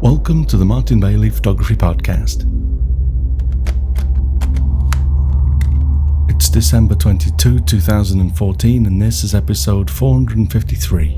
Welcome to the Martin Bailey Photography Podcast. It's December 22, 2014, and this is episode 453.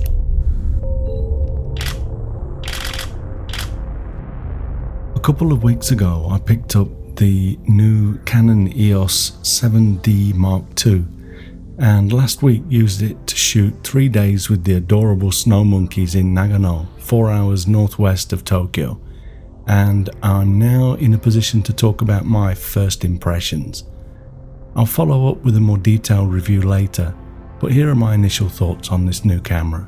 A couple of weeks ago, I picked up the new Canon EOS 7D Mark II, and last week used it to shoot 3 days with the adorable snow monkeys in Nagano, 4 hours northwest of Tokyo, and I'm now in a position to talk about my first impressions. I'll follow up with a more detailed review later, but here are my initial thoughts on this new camera.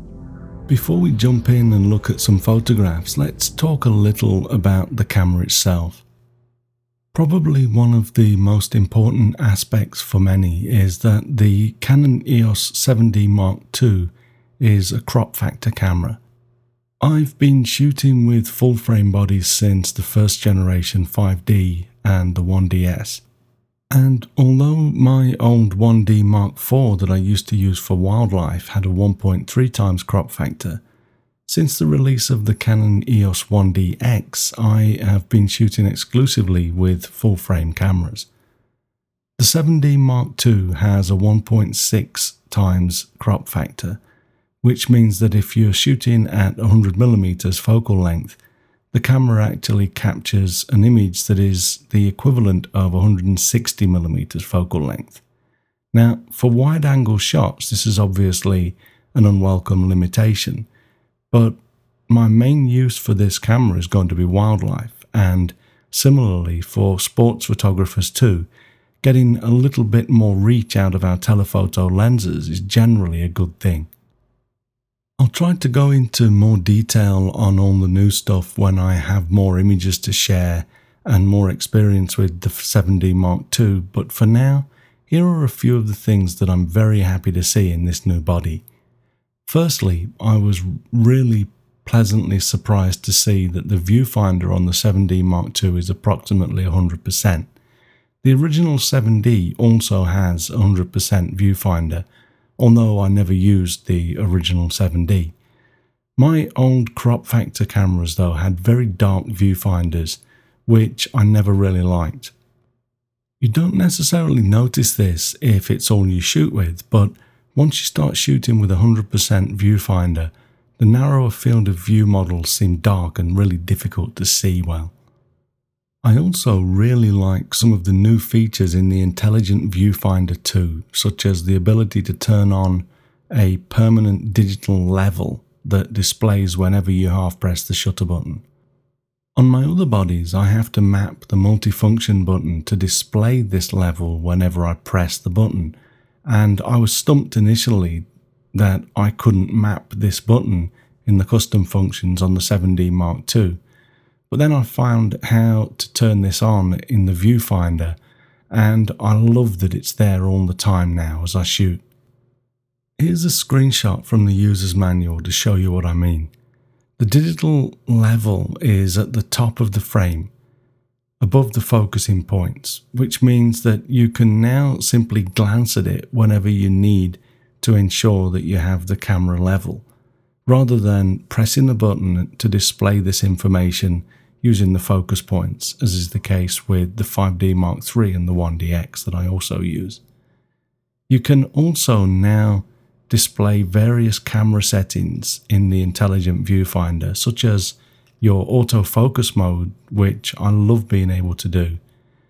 Before we jump in and look at some photographs, let's talk a little about the camera itself. Probably one of the most important aspects for many is that the Canon EOS 7D Mark II is a crop factor camera. I've been shooting with full frame bodies since the first generation 5D and the 1DS. And although my old 1D Mark IV that I used to use for wildlife had a 1.3 times crop factor, since the release of the Canon EOS 1DX, I have been shooting exclusively with full-frame cameras. The 7D Mark II has a 1.6 times crop factor, which means that if you're shooting at 100mm focal length, the camera actually captures an image that is the equivalent of 160mm focal length. Now, for wide-angle shots, this is obviously an unwelcome limitation, but my main use for this camera is going to be wildlife, and similarly for sports photographers too. Getting a little bit more reach out of our telephoto lenses is generally a good thing. I'll try to go into more detail on all the new stuff when I have more images to share and more experience with the 7D Mark II, but for now, here are a few of the things that I'm very happy to see in this new body. Firstly, I was really pleasantly surprised to see that the viewfinder on the 7D Mark II is approximately 100%. The original 7D also has 100% viewfinder, although I never used the original 7D. My old crop factor cameras though had very dark viewfinders, which I never really liked. You don't necessarily notice this if it's all you shoot with, but once you start shooting with 100% viewfinder, the narrower field of view models seem dark and really difficult to see well. I also really like some of the new features in the Intelligent Viewfinder 2, such as the ability to turn on a permanent digital level that displays whenever you half press the shutter button. On my other bodies, I have to map the multifunction button to display this level whenever I press the button, and I was stumped initially that I couldn't map this button in the custom functions on the 7D Mark II. But then I found how to turn this on in the viewfinder, and I love that it's there all the time now as I shoot. Here's a screenshot from the user's manual to show you what I mean. The digital level is at the top of the frame, above the focusing points, which means that you can now simply glance at it whenever you need to ensure that you have the camera level, rather than pressing a button to display this information using the focus points, as is the case with the 5D Mark III and the 1DX that I also use. You can also now display various camera settings in the Intelligent Viewfinder, such as your autofocus mode, which I love being able to do.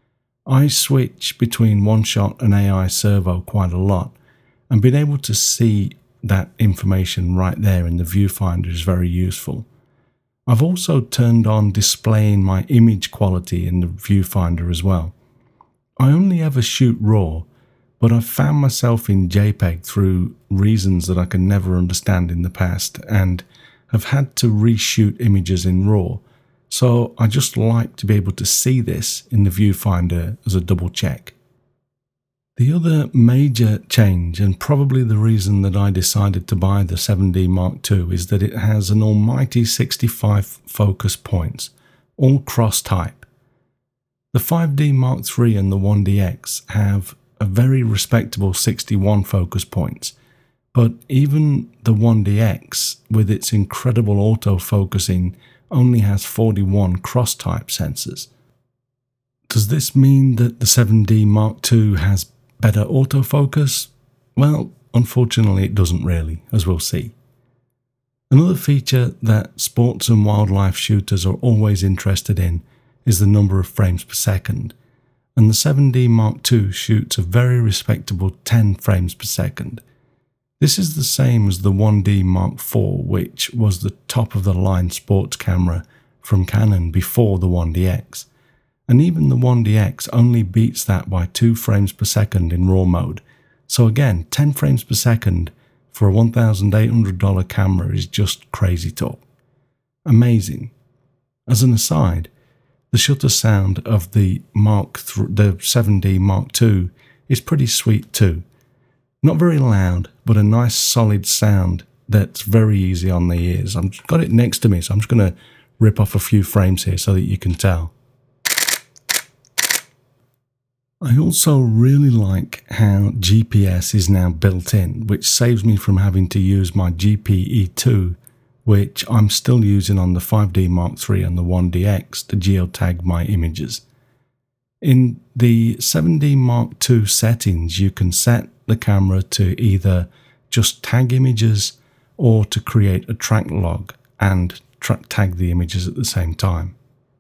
I switch between one-shot and AI servo quite a lot, and being able to see that information right there in the viewfinder is very useful. I've also turned on displaying my image quality in the viewfinder as well. I only ever shoot RAW, but I've found myself in JPEG through reasons that I can never understand in the past, and have had to reshoot images in RAW, so I just like to be able to see this in the viewfinder as a double check. The other major change, and probably the reason that I decided to buy the 7D Mark II, is that it has an almighty 65 focus points, all cross-type. The 5D Mark III and the 1DX have a very respectable 61 focus points, but even the 1DX, with its incredible autofocusing only has 41 cross-type sensors. Does this mean that the 7D Mark II has better autofocus? Well, unfortunately it doesn't really, as we'll see. Another feature that sports and wildlife shooters are always interested in is the number of frames per second, and the 7D Mark II shoots a very respectable 10 frames per second. This is the same as the 1D Mark IV, which was the top of the line sports camera from Canon before the 1DX, and even the 1DX only beats that by 2 frames per second in RAW mode. So again, 10 frames per second for a $1,800 camera is just crazy talk. Amazing. As an aside, the shutter sound of the 7D Mark II is pretty sweet too. Not very loud, but a nice solid sound that's very easy on the ears. I've got it next to me, so I'm just going to rip off a few frames here so that you can tell. I also really like how GPS is now built in, which saves me from having to use my GPE2, which I'm still using on the 5D Mark III and the 1DX to geotag my images. In the 7D Mark II settings, you can set the camera to either just tag images or to create a track log and tag the images at the same time.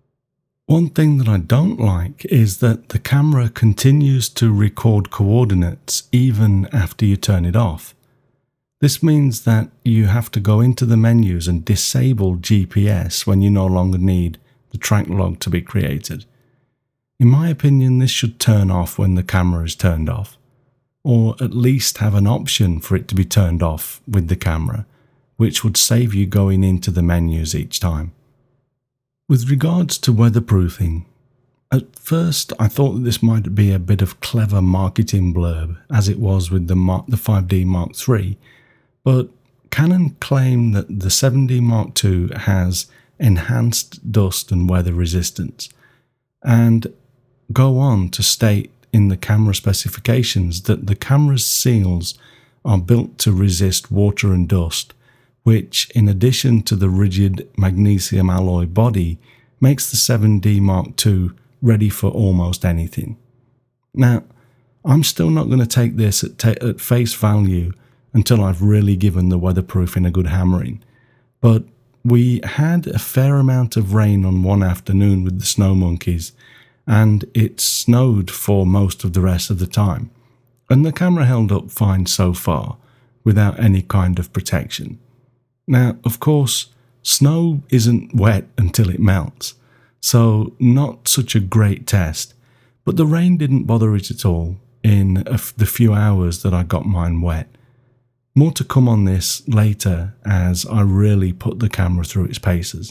One thing that I don't like is that the camera continues to record coordinates even after you turn it off. This means that you have to go into the menus and disable GPS when you no longer need the track log to be created. In my opinion, this should turn off when the camera is turned off, or at least have an option for it to be turned off with the camera, which would save you going into the menus each time. With regards to weatherproofing, at first I thought that this might be a bit of clever marketing blurb, as it was with the 5D Mark III, but Canon claim that the 7D Mark II has enhanced dust and weather resistance, and go on to state in the camera specifications that the camera's seals are built to resist water and dust, which, in addition to the rigid magnesium alloy body, makes the 7D Mark II ready for almost anything. Now, I'm still not going to take this at face value until I've really given the weatherproofing a good hammering, but we had a fair amount of rain on one afternoon with the snow monkeys, and it snowed for most of the rest of the time, and the camera held up fine so far, without any kind of protection. Now, of course, snow isn't wet until it melts, so not such a great test, but the rain didn't bother it at all in the few hours that I got mine wet. More to come on this later as I really put the camera through its paces.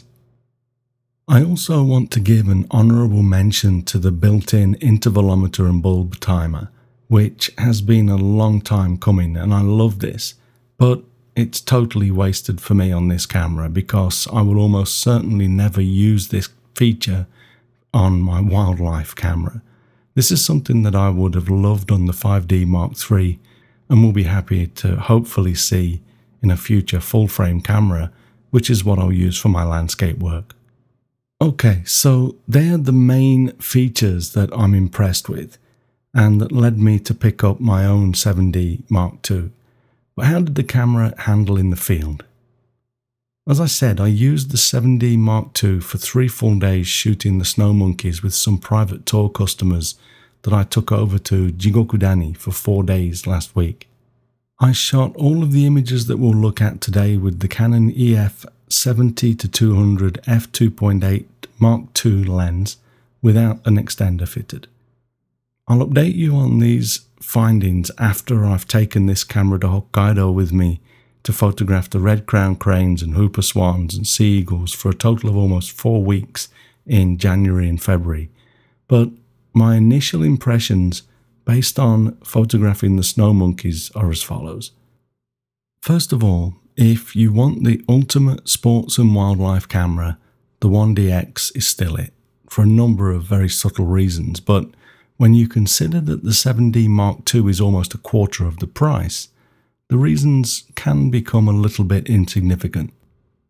I also want to give an honourable mention to the built-in intervalometer and bulb timer, which has been a long time coming, and I love this, but it's totally wasted for me on this camera because I will almost certainly never use this feature on my wildlife camera. This is something that I would have loved on the 5D Mark III and will be happy to hopefully see in a future full-frame camera, which is what I'll use for my landscape work. Okay, so they're the main features that I'm impressed with and that led me to pick up my own 7D Mark II. But how did the camera handle in the field? As I said, I used the 7D Mark II for 3 full days shooting the snow monkeys with some private tour customers that I took over to Jigokudani for 4 days last week. I shot all of the images that we'll look at today with the Canon EF 70-200 f2.8 Mark II lens without an extender fitted. I'll update you on these findings after I've taken this camera to Hokkaido with me to photograph the red-crowned cranes and whooper swans and sea eagles for a total of almost 4 weeks in January and February. But my initial impressions based on photographing the snow monkeys are as follows. First of all, if you want the ultimate sports and wildlife camera, the 1DX is still it, for a number of very subtle reasons, but when you consider that the 7D Mark II is almost a quarter of the price, the reasons can become a little bit insignificant.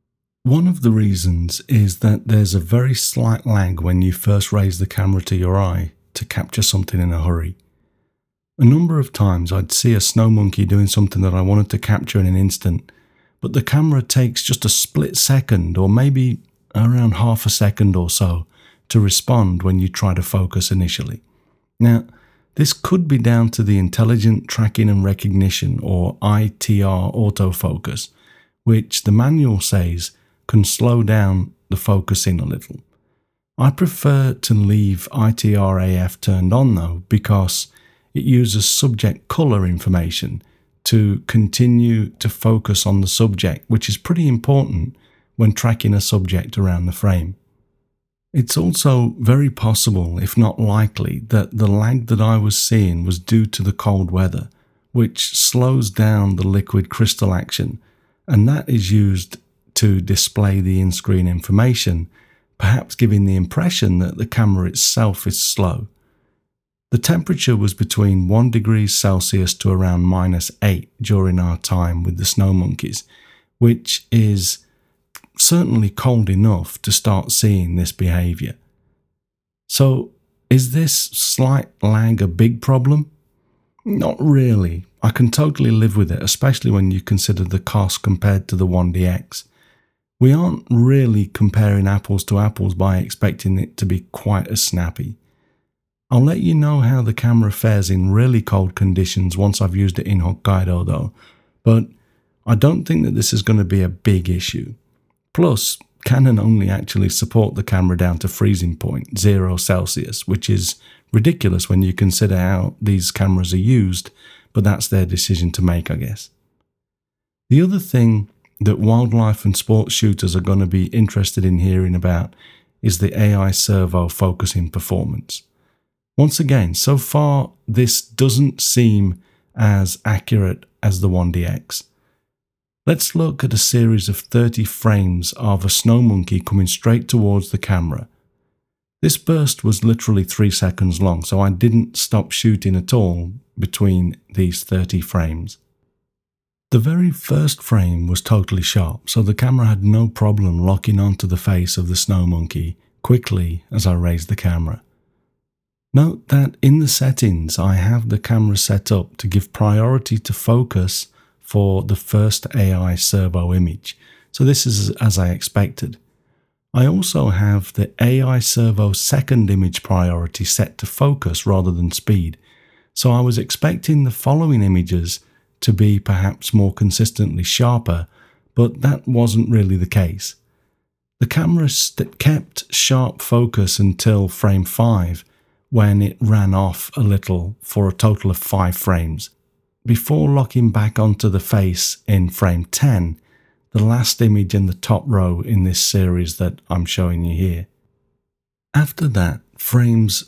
One of the reasons is that there's a very slight lag when you first raise the camera to your eye to capture something in a hurry. A number of times I'd see a snow monkey doing something that I wanted to capture in an instant, but the camera takes just a split second or maybe around half a second or so to respond when you try to focus initially. Now, this could be down to the Intelligent Tracking and Recognition, or ITR autofocus, which the manual says can slow down the focusing a little. I prefer to leave ITR AF turned on though, because it uses subject color information to continue to focus on the subject, which is pretty important when tracking a subject around the frame. It's also very possible, if not likely, that the lag that I was seeing was due to the cold weather, which slows down the liquid crystal action, and that is used to display the in-screen information, perhaps giving the impression that the camera itself is slow. The temperature was between 1 degree Celsius to around -8 during our time with the snow monkeys, which is certainly cold enough to start seeing this behavior. So, is this slight lag a big problem? Not really. I can totally live with it, especially when you consider the cost compared to the 1DX. We aren't really comparing apples to apples by expecting it to be quite as snappy. I'll let you know how the camera fares in really cold conditions once I've used it in Hokkaido though, but I don't think that this is going to be a big issue. Plus, Canon only actually support the camera down to freezing point, 0 Celsius, which is ridiculous when you consider how these cameras are used, but that's their decision to make, I guess. The other thing that wildlife and sports shooters are going to be interested in hearing about is the AI servo focusing performance. Once again, so far this doesn't seem as accurate as the 1DX. Let's look at a series of 30 frames of a snow monkey coming straight towards the camera. This burst was literally 3 seconds long, so I didn't stop shooting at all between these 30 frames. The very first frame was totally sharp, so the camera had no problem locking onto the face of the snow monkey quickly as I raised the camera. Note that in the settings I have the camera set up to give priority to focus for the first AI servo image, so this is as I expected. I also have the AI servo second image priority set to focus rather than speed, so I was expecting the following images to be perhaps more consistently sharper, but that wasn't really the case. The camera kept sharp focus until frame 5, when it ran off a little for a total of 5 frames, before locking back onto the face in frame 10, the last image in the top row in this series that I'm showing you here. After that, frames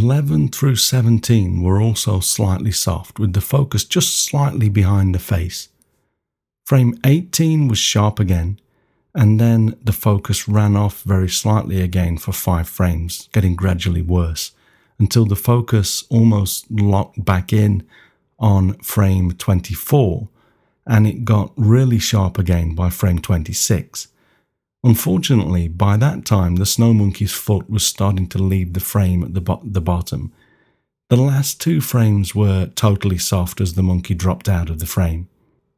11 through 17 were also slightly soft, with the focus just slightly behind the face. Frame 18 was sharp again, and then the focus ran off very slightly again for 5 frames, getting gradually worse, until the focus almost locked back in on frame 24, and it got really sharp again by frame 26. Unfortunately, by that time the snow monkey's foot was starting to leave the frame at the bottom. The last 2 frames were totally soft as the monkey dropped out of the frame.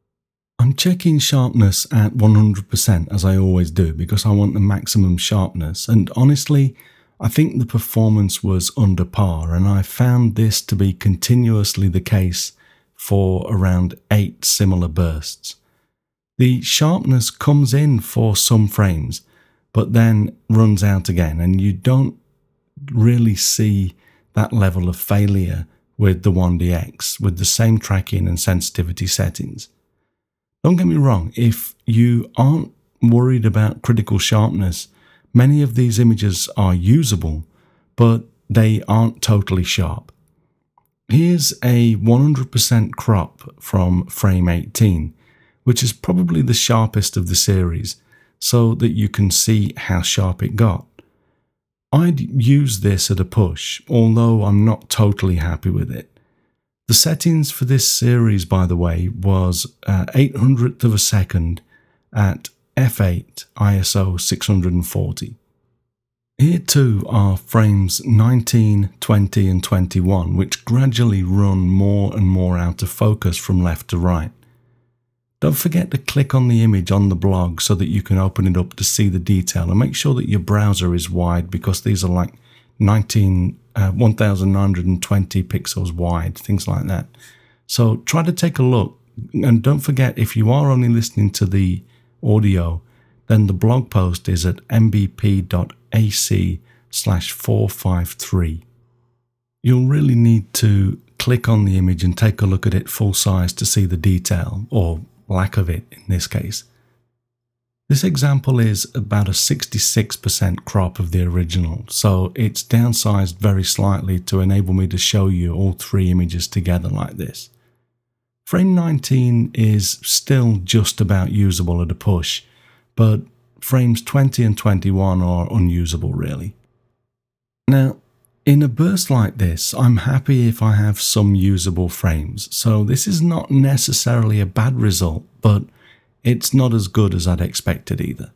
I'm checking sharpness at 100% as I always do because I want the maximum sharpness, and honestly I think the performance was under par, and I found this to be continuously the case for around 8 similar bursts. The sharpness comes in for some frames, but then runs out again, and you don't really see that level of failure with the 1DX with the same tracking and sensitivity settings. Don't get me wrong, if you aren't worried about critical sharpness, many of these images are usable, but they aren't totally sharp. Here's a 100% crop from frame 18, which is probably the sharpest of the series, so that you can see how sharp it got. I'd use this at a push, although I'm not totally happy with it. The settings for this series, by the way, was 800th of a second at f8 ISO 640. Here too are frames 19, 20 and 21, which gradually run more and more out of focus from left to right. Don't forget to click on the image on the blog so that you can open it up to see the detail, and make sure that your browser is wide, because these are like 1920 pixels wide, things like that. So try to take a look, and don't forget, if you are only listening to the audio, then the blog post is at mbp.ac/453. You'll really need to click on the image and take a look at it full size to see the detail, or lack of it in this case. This example is about a 66% crop of the original, so it's downsized very slightly to enable me to show you all three images together like this. Frame 19 is still just about usable at a push, but frames 20 and 21 are unusable really. Now, in a burst like this, I'm happy if I have some usable frames, so this is not necessarily a bad result, but it's not as good as I'd expected either.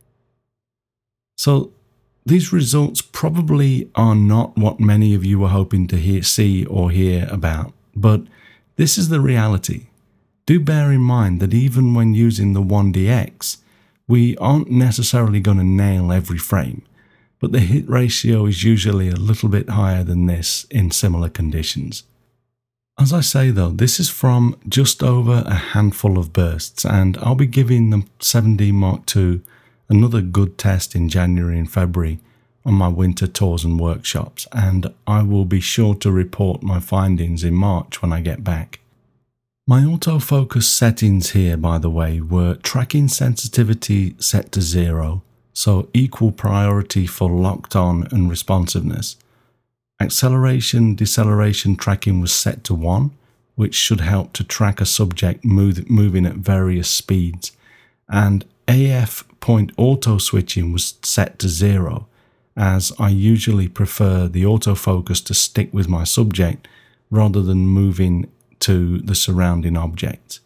So these results probably are not what many of you were hoping to see or hear about, but this is the reality. Do bear in mind that even when using the 1DX, we aren't necessarily going to nail every frame, but the hit ratio is usually a little bit higher than this in similar conditions. As I say though, this is from just over a handful of bursts, and I'll be giving the 7D Mark II another good test in January and February on my winter tours and workshops, and I will be sure to report my findings in March when I get back. My autofocus settings here, by the way, were tracking sensitivity set to 0, so equal priority for locked on and responsiveness. Acceleration, deceleration tracking was set to 1, which should help to track a subject moving at various speeds, and AF point auto switching was set to 0, as I usually prefer the autofocus to stick with my subject rather than moving to the surrounding object.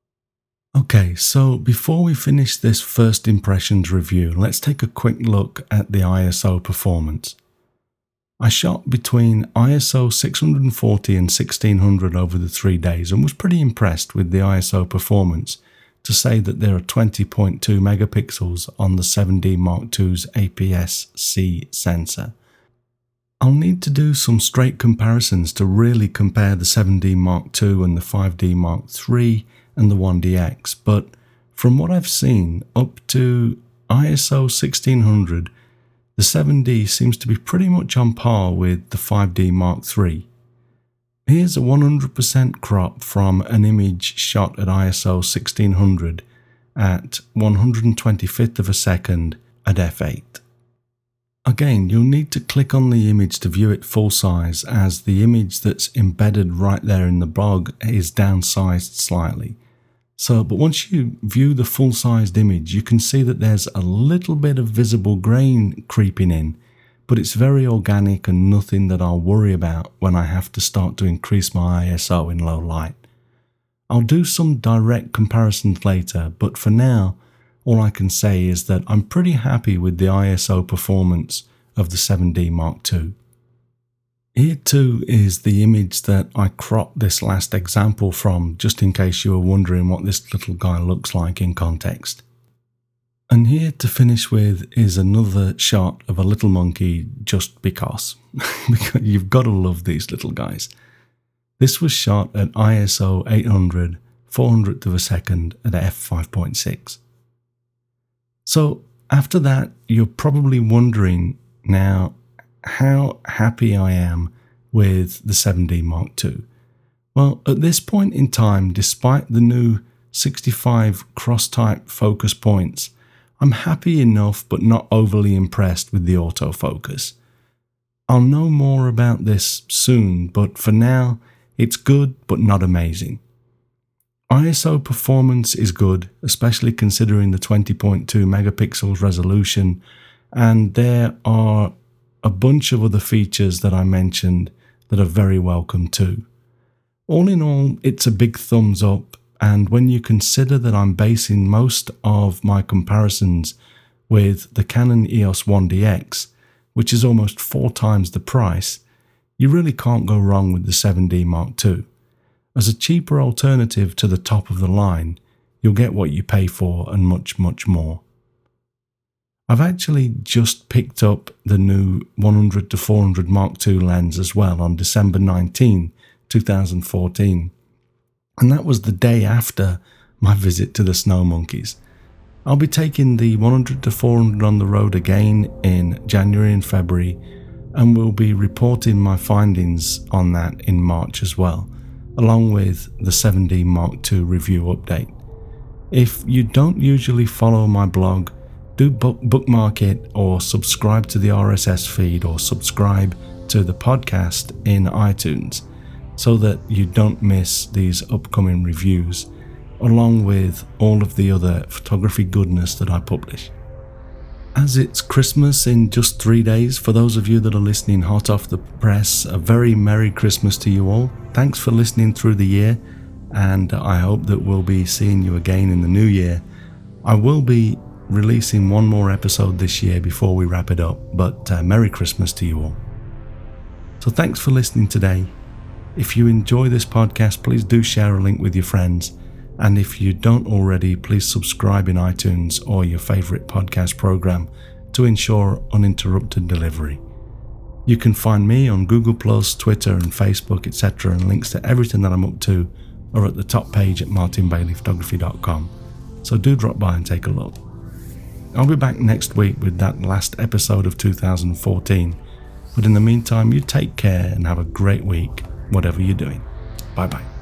Okay, so before we finish this first impressions review, let's take a quick look at the ISO performance. I shot between ISO 640 and 1600 over the 3 days and was pretty impressed with the ISO performance, to say that there are 20.2 megapixels on the 7D Mark II's APS-C sensor. I'll need to do some straight comparisons to really compare the 7D Mark II and the 5D Mark III and the 1DX, but from what I've seen up to ISO 1600, the 7D seems to be pretty much on par with the 5D Mark III. Here's a 100% crop from an image shot at ISO 1600 at 125th of a second at f8. Again, you'll need to click on the image to view it full size, as the image that's embedded right there in the blog is downsized slightly. But once you view the full-sized image, you can see that there's a little bit of visible grain creeping in, but it's very organic and nothing that I'll worry about when I have to start to increase my ISO in low light. I'll do some direct comparisons later, but for now, all I can say is that I'm pretty happy with the ISO performance of the 7D Mark II. Here too is the image that I cropped this last example from, just in case you were wondering what this little guy looks like in context. And here to finish with is another shot of a little monkey, just because. Because you've got to love these little guys. This was shot at ISO 800, 400th of a second at f5.6. So after that, you're probably wondering now how happy I am with the 7D Mark II. Well, at this point in time, despite the new 65 cross-type focus points, I'm happy enough but not overly impressed with the autofocus. I'll know more about this soon, but for now, it's good but not amazing. ISO performance is good, especially considering the 20.2 megapixels resolution, and there are a bunch of other features that I mentioned that are very welcome too. All in all, it's a big thumbs up, And when you consider that I'm basing most of my comparisons with the Canon EOS 1DX, which is almost 4 times the price, you really can't go wrong with the 7D Mark II. As a cheaper alternative to the top of the line, you'll get what you pay for and much, much more. I've actually just picked up the new 100-400 Mark II lens as well on December 19, 2014. And that was the day after my visit to the Snow Monkeys. I'll be taking the 100-400 on the road again in January and February, and will be reporting my findings on that in March as well, along with the 7D Mark II review update. If you don't usually follow my blog, do bookmark it or subscribe to the RSS feed or subscribe to the podcast in iTunes so that you don't miss these upcoming reviews, along with all of the other photography goodness that I publish. As it's Christmas in just 3 days, for those of you that are listening hot off the press, a very Merry Christmas to you all. Thanks for listening through the year, and I hope that we'll be seeing you again in the new year. I will be releasing one more episode this year before we wrap it up, but Merry Christmas to you all. So thanks for listening today. If you enjoy this podcast, please do share a link with your friends. And if you don't already, please subscribe in iTunes or your favorite podcast program to ensure uninterrupted delivery. You can find me on Google+, Twitter and Facebook, etc., and links to everything that I'm up to are at the top page at martinbaileyphotography.com. So do drop by and take a look. I'll be back next week with that last episode of 2014. But in the meantime, you take care and have a great week, whatever you're doing. Bye-bye.